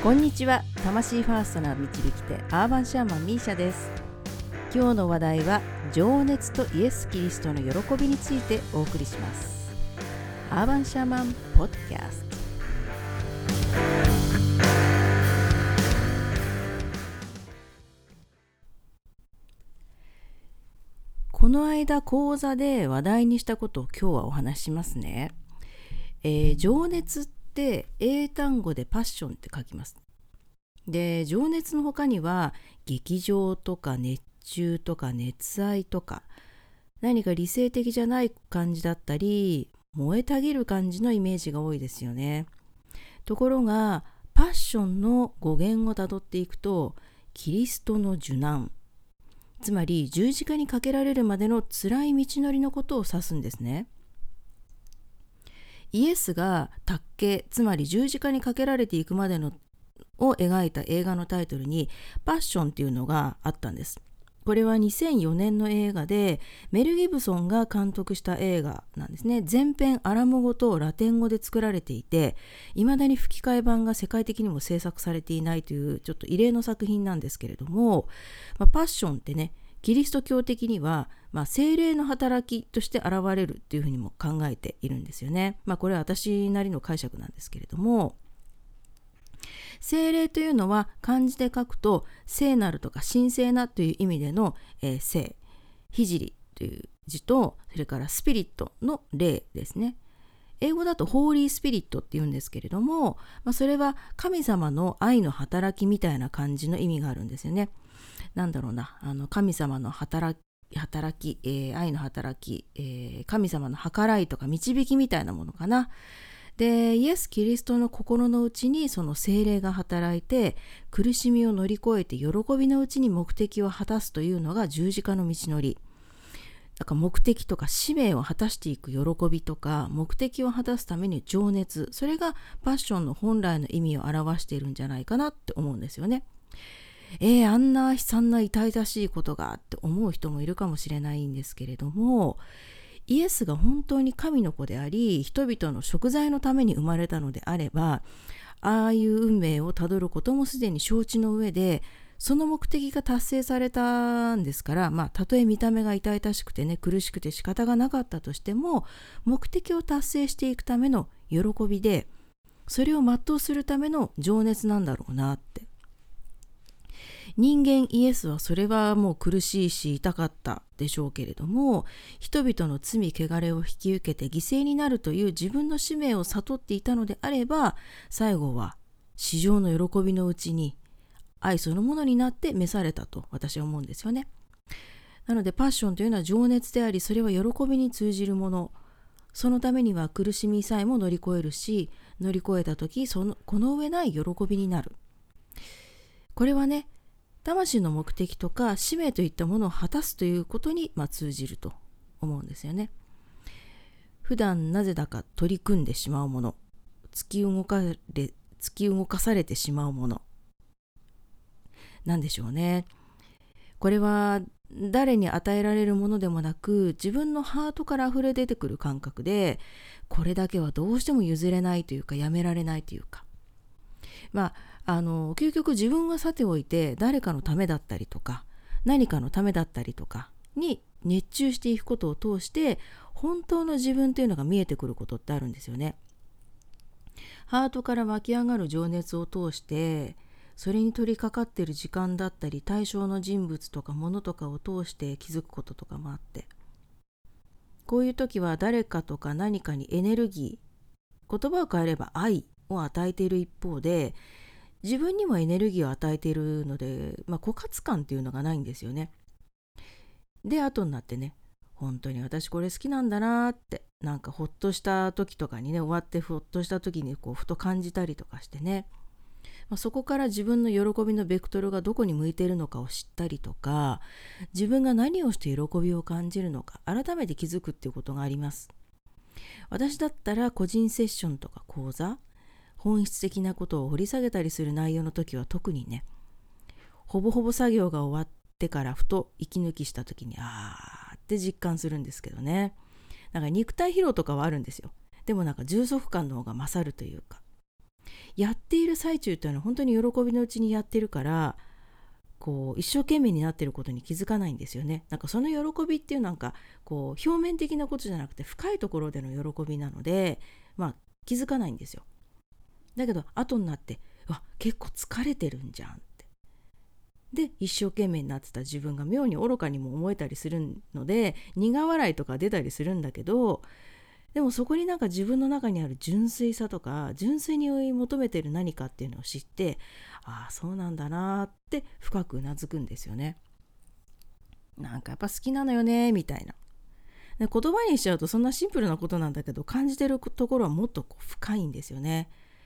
こんにちは。魂ファーストな導き手アーバンシャーマンミーシャです。今日の話題は情熱とイエス・キリストの喜びについてお送りします。アーバンシャーマンポッドキャスト。この間講座で話題にしたことを今日はお話ししますね。情熱って英単語でパッションって書きます。で、情熱の他には激情とか熱中とか熱愛とか、何か理性的じゃない感じだったり、燃えたぎる感じのイメージが多いですよね。ところがパッションの語源をたどっていくと、キリストの受難、つまり十字架にかけられるまでの辛い道のりのことを指すんですね。イエスが卓形、つまり十字架にかけられていくまでのを描いた映画のタイトルにパッションっていうのがあったんです。これは2004年の映画でメル・ギブソンが監督した映画なんですね。全編アラム語とラテン語で作られていて、未だに吹き替え版が世界的にも制作されていないというちょっと異例の作品なんですけれども、パッションってね、キリスト教的には、聖霊の働きとして現れるっていうふうにも考えているんですよね。これは私なりの解釈なんですけれども、聖霊というのは漢字で書くと聖なるとか神聖なという意味での、聖、聖という字と、それからスピリットの霊ですね。英語だとホーリースピリットって言うんですけれども、それは神様の愛の働きみたいな感じの意味があるんですよね。神様の働き、愛の働き、神様の計らいとか導きみたいなものかな。で、イエス・キリストの心の内にその聖霊が働いて、苦しみを乗り越えて喜びのうちに目的を果たすというのが十字架の道のり。だから目的とか使命を果たしていく喜びとか、目的を果たすために情熱、それがパッションの本来の意味を表しているんじゃないかなって思うんですよね。あんな悲惨な痛々しいことがって思う人もいるかもしれないんですけれども、イエスが本当に神の子であり、人々の贖罪のために生まれたのであれば、ああいう運命をたどることもすでに承知の上で、その目的が達成されたんですから、たとえ見た目が痛々しくてね、苦しくて仕方がなかったとしても、目的を達成していくための喜びで、それを全うするための情熱なんだろうなって。人間イエスはそれはもう苦しいし痛かったでしょうけれども、人々の罪汚れを引き受けて犠牲になるという自分の使命を悟っていたのであれば、最後は至上の喜びのうちに愛そのものになって召されたと私は思うんですよね。なのでパッションというのは情熱であり、それは喜びに通じるもの。そのためには苦しみさえも乗り越えるし、乗り越えた時この上ない喜びになる。これはね、魂の目的とか使命といったものを果たすということに通じると思うんですよね。普段なぜだか取り組んでしまうもの、突き動かされてしまうものなんでしょうね。これは誰に与えられるものでもなく、自分のハートから溢れ出てくる感覚で、これだけはどうしても譲れないというか、やめられないというか、究極自分はさておいて、誰かのためだったりとか何かのためだったりとかに熱中していくことを通して、本当の自分というのが見えてくることってあるんですよね。ハートから湧き上がる情熱を通して、それに取り掛かっている時間だったり、対象の人物とか物とかを通して気づくこととかもあって、こういう時は誰かとか何かにエネルギー、言葉を変えれば愛を与えている一方で、自分にもエネルギーを与えているので、枯渇感っていうのがないんですよね。で、後になってね、本当に私これ好きなんだなって、ほっとした時とかにね、終わってほっとした時にふと感じたりとかしてね、そこから自分の喜びのベクトルがどこに向いているのかを知ったりとか、自分が何をして喜びを感じるのか改めて気づくっていうことがあります。私だったら個人セッションとか講座、本質的なことを掘り下げたりする内容の時は特にね、ほぼほぼ作業が終わってからふと息抜きした時にって実感するんですけどね。肉体疲労とかはあるんですよ。でも充足感の方が勝るというか、 やっている最中というのは本当に喜びのうちにやってるから、こう一生懸命になっていることに気づかないんですよね。なんかその喜びっていうなんかこう表面的なことじゃなくて深いところでの喜びなので、気づかないんですよ。だけど後になって結構疲れてるんじゃんって。で一生懸命になってた自分が妙に愚かにも思えたりするので苦笑いとか出たりするんだけど、でもそこになんか自分の中にある純粋さとか純粋に追い求めてる何かっていうのを知って、そうなんだなって深くうなずくんですよね。なんかやっぱ好きなのよねみたいな。で言葉にしちゃうとそんなシンプルなことなんだけど、感じてるところはもっと深いんですよね。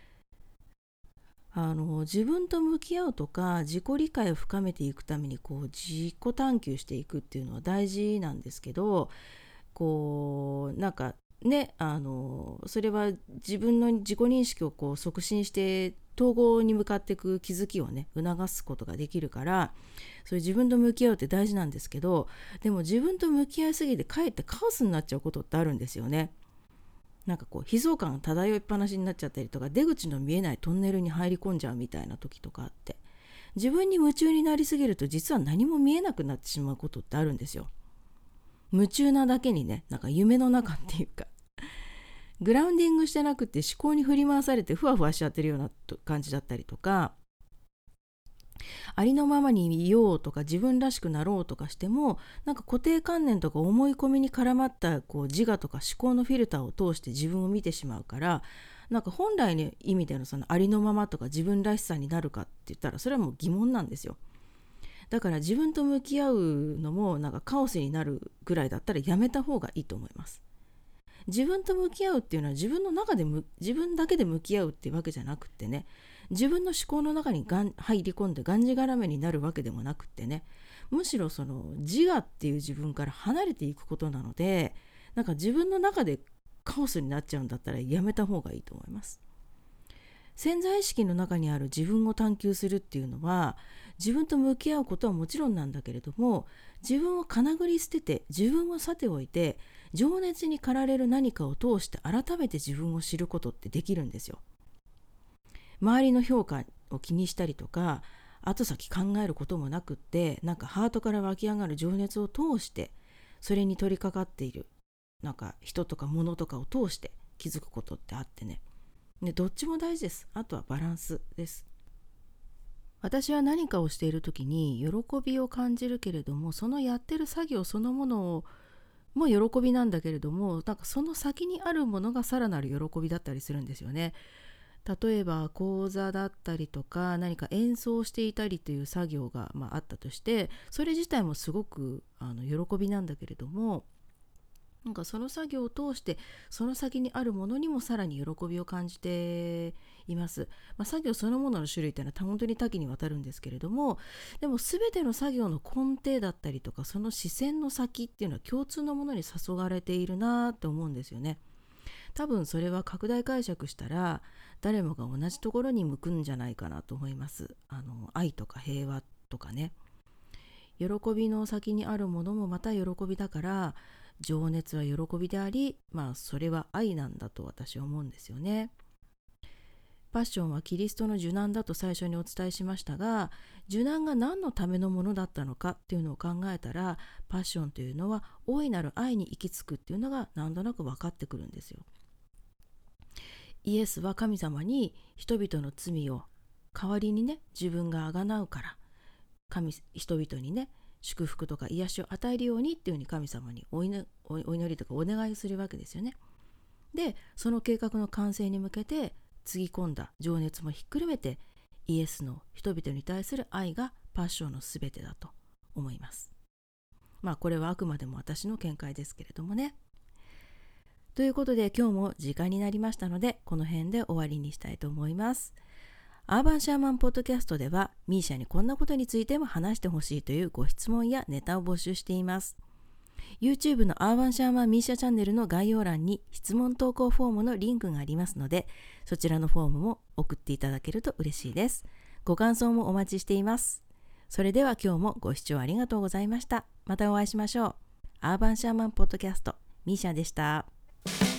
自分と向き合うとか自己理解を深めていくために自己探求していくっていうのは大事なんですけど、なんかね、それは自分の自己認識を促進して統合に向かっていく気づきをね促すことができるから、そういう自分と向き合うって大事なんですけど、でも自分と向き合いすぎてかえってカオスになっちゃうことってあるんですよね。なんか悲壮感漂いっぱなしになっちゃったりとか、出口の見えないトンネルに入り込んじゃうみたいな時とかあって、自分に夢中になりすぎると実は何も見えなくなってしまうことってあるんですよ。夢中なだけにね、なんか夢の中っていうかグラウンディングしてなくて思考に振り回されてふわふわしちゃってるような感じだったりとか、ありのままにいようとか自分らしくなろうとかしても、なんか固定観念とか思い込みに絡まった自我とか思考のフィルターを通して自分を見てしまうから、なんか本来の意味でのそのありのままとか自分らしさになるかって言ったらそれはもう疑問なんですよ。だから自分と向き合うのもなんかカオスになるぐらいだったらやめた方がいいと思います。自分と向き合うっていうのは自分の中で自分だけで向き合うっていうわけじゃなくってね、自分の思考の中に入り込んでがんじがらめになるわけでもなくってね、むしろその自我っていう自分から離れていくことなので、なんか自分の中でカオスになっちゃうんだったらやめた方がいいと思います。潜在意識の中にある自分を探求するっていうのは、自分と向き合うことはもちろんなんだけれども、自分をかなぐり捨てて自分をさておいて情熱に駆られる何かを通して改めて自分を知ることってできるんですよ。周りの評価を気にしたりとか後先考えることもなくって、なんかハートから湧き上がる情熱を通してそれに取り掛かっているなんか人とか物とかを通して気づくことってあってね。でどっちも大事です。あとはバランスです。私は何かをしている時に喜びを感じるけれども、そのやってる作業そのものも喜びなんだけれども、なんかその先にあるものがさらなる喜びだったりするんですよね。例えば講座だったりとか何か演奏していたりという作業が、あったとして、それ自体もすごく喜びなんだけれども、なんかその作業を通してその先にあるものにもさらに喜びを感じています。作業そのものの種類というのは本当に多岐にわたるんですけれども、でも全ての作業の根底だったりとかその視線の先っていうのは共通のものに注がれているなと思うんですよね。多分それは拡大解釈したら誰もが同じところに向くんじゃないかなと思います。愛とか平和とかね、喜びの先にあるものもまた喜びだから、情熱は喜びであり、それは愛なんだと私は思うんですよね。パッションはキリストの受難だと最初にお伝えしましたが、受難が何のためのものだったのかっていうのを考えたら、パッションというのは大いなる愛に行き着くっていうのが何となく分かってくるんですよ。イエスは神様に人々の罪を代わりにね自分があがなうから、人々にね祝福とか癒しを与えるようにっていうふうに神様にお祈りとかお願いするわけですよね。でその計画の完成に向けてつぎ込んだ情熱もひっくるめて、イエスの人々に対する愛がパッションのすべてだと思います。これはあくまでも私の見解ですけれどもね。ということで今日も時間になりましたので、この辺で終わりにしたいと思います。アーバンシャーマンポッドキャストではミーシャにこんなことについても話してほしいというご質問やネタを募集しています。YouTube のアーバンシャーマンミーシャチャンネルの概要欄に質問投稿フォームのリンクがありますので、そちらのフォームも送っていただけると嬉しいです。ご感想もお待ちしています。それでは今日もご視聴ありがとうございました。またお会いしましょう。アーバンシャーマンポッドキャストミーシャでした。